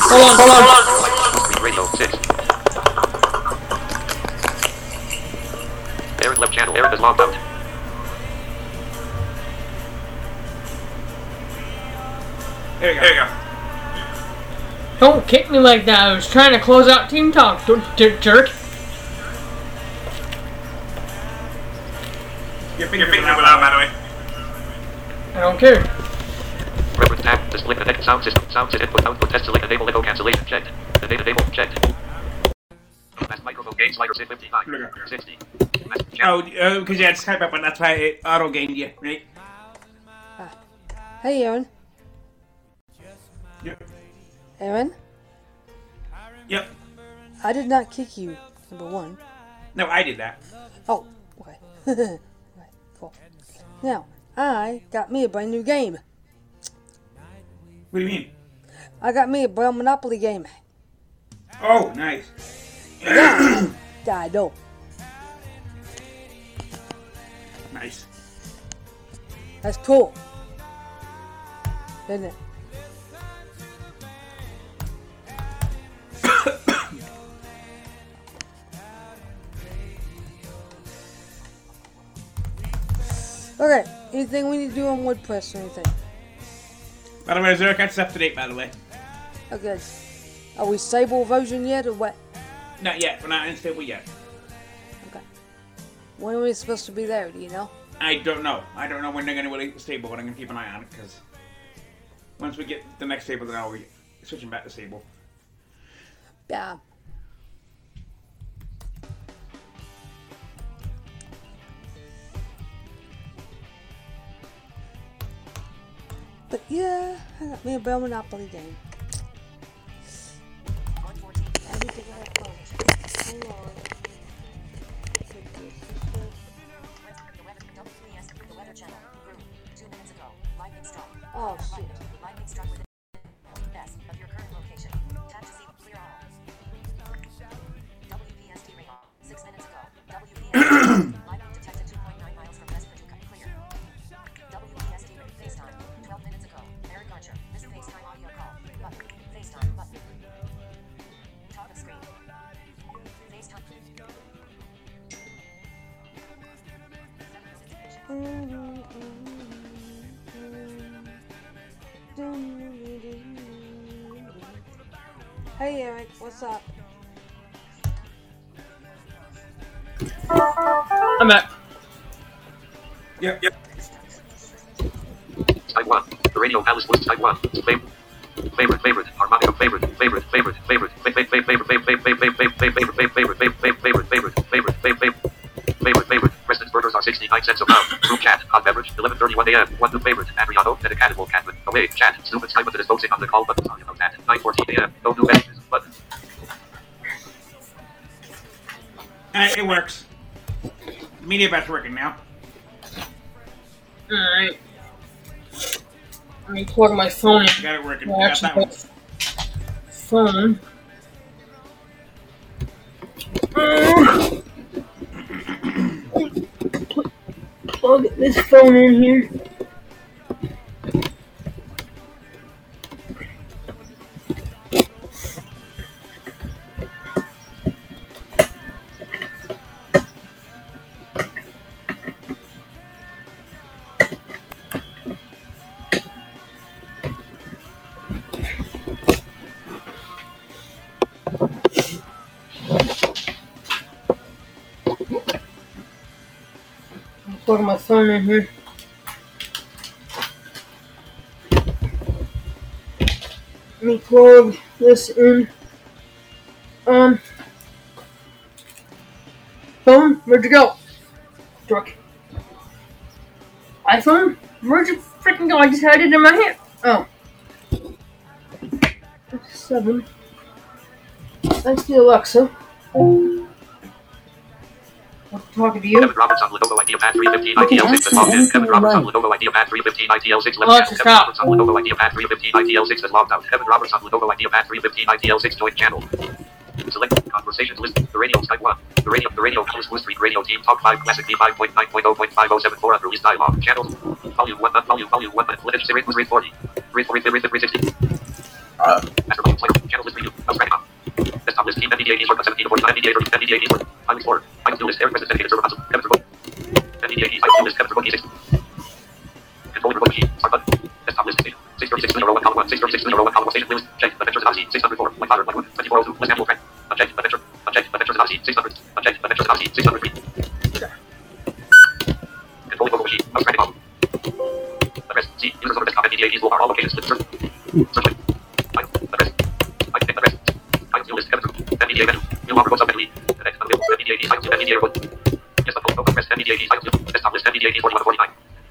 Hold on. Radio 6. Eric left channel. Eric is logged out. There you go. Don't kick me like that. I was trying to close out Team Talk, jerk. You're picking up loud, by the way. I don't care. Reference tab. Display connect sound system. Sound system. Input output test select enable echo cancellation checked. The data enable checked. Mass microphone gain slider 55. 60. Oh, because you had Skype up, and that's why it auto gained you, right? Hey, Aaron. Yep. Aaron? Yep. I did not kick you, number one. No, I did that. Oh, okay. Right, cool. Now, I got me a brand new game. What do you mean? I got me a Brown Monopoly game. Oh, nice. Yeah, I know. Nice. That's cool. Isn't it? Okay, anything we need to do on WordPress or anything? By the way, Zerkat's up to date, by the way. Okay. Are we stable version yet or what? Not yet. We're not unstable yet. Okay. When are we supposed to be there, do you know? I don't know. I don't know when they're going to release stable, but I'm going to keep an eye on it, because once we get the next stable, then I'll be switching back to stable. Yeah. But yeah, I got me a Brown Monopoly game. Everything I have. Hold on. Oh shit. Lightning struck within best of your current location. Tap to see clear all. WPST radar. 6 minutes ago. WPST lightning detected 2.9 miles from West Paducah. Clear. WPST FaceTime. 12 minutes ago. Eric Archer. This FaceTime audio call. Button. FaceTime button. Top of screen. FaceTime. Hey Eric, what's up? I'm back. Yep. Type 1. The radio palace was type 1. Favorite. Harmonica favorite. Preston's burgers are 69 cents a pound. Room chat. Hot beverage. 11:31 a.m. One new favorite. Adriano. Dedicatable Catman. Away. Chat. Stupid time with it is focusing on the call button. Sorry about that. 9:14 a.m. No new messages. Button. It works. The media bat's working now. Alright. Let me plug my phone in. Got it working. Well, Got that one. Phone. Plug this phone in here. Plug my phone in here. Let me plug this in. Phone, where'd you go? Truck. iPhone? Where'd you freaking go? I just had it in my hand. Oh. 7. That's the Alexa. I'm talking to you. Kevin Roberts on Lenovo IdeaPad 315 ITL6 has logged in. Kevin Roberts on Lenovo IdeaPad 315 ITL6 left Alexa, channel. Kevin stop. Roberts on Lenovo IdeaPad 315 ITL6 has logged out. Kevin Roberts on Lenovo IdeaPad 315 ITL6 joined channel. Select conversations list. The radio type 1. The radio Palace Blue Street Radio Team Talk 5 Classic B5.9.0.5074 unreleased dialogue. Channels. Volume 1. Volume 1. Footage rate was rate 40. Rate 360. Master volume player. Channels. list preview. Mouse tracking off. Desktop list. Team NVDA keys. Shortcut 17 to 49. NVDA 30. NVDA keys. Highly explorer. Items to list. Eric President dedicated server console. Kevin Verboten. NVDA keys. Items to list. Kevin Verboten. 6. Control remote machine. Start button. Desktop list. 636 row 1 column 1. 636 row 1 column 1. Station list. Check. Adventures of Odyssey. 604. 1 2402. List annual track. Unchecked. Adventure. Unchecked. Adventures of Odyssey. 600. Unchecked. Adventures of Odyssey. 603. Control remote machine. Mouse tracking off. Address. C. Users over desktop. NVDA keys will are all locations. List. Search. Address. Address. Items new list. Kevin Verboten. NVDA menu. New offer goes up manually. Connect. Unavailable. NVDA keys. Items. NVDA report. Yes, the phone. Press NVDA keys. Items. Desktop list. NVDA keys. 41 to 49.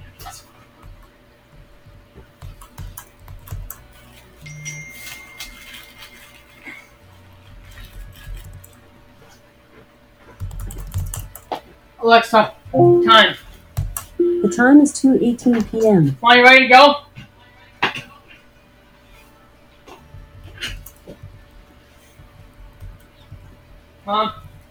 Alexa, time. The time is 2:18 p.m. Are you ready to go? Mom?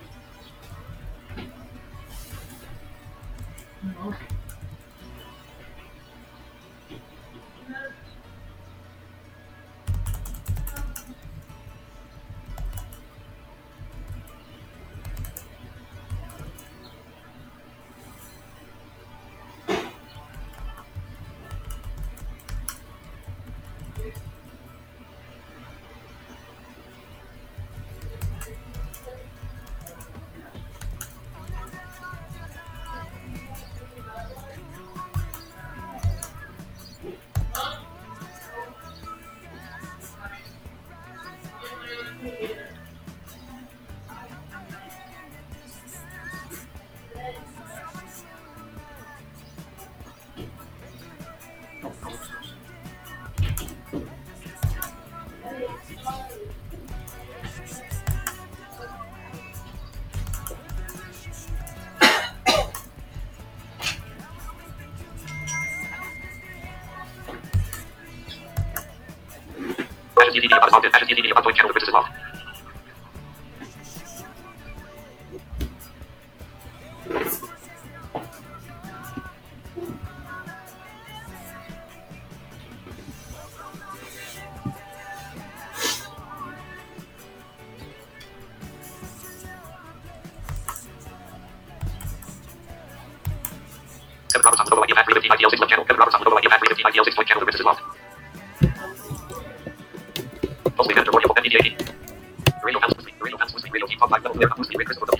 TTD about logged in. TTD about joint channel differences is logged. Kevin Roberts on the logo ID of 315 IDL6 left channel. Kevin Roberts on the logo ID of 315 IDL6 joint channel differences is logged. Mostly manager audio NVDA. Radio House Music. Radio House Music. Radio Team Top 5 Level Clear House Music. Chris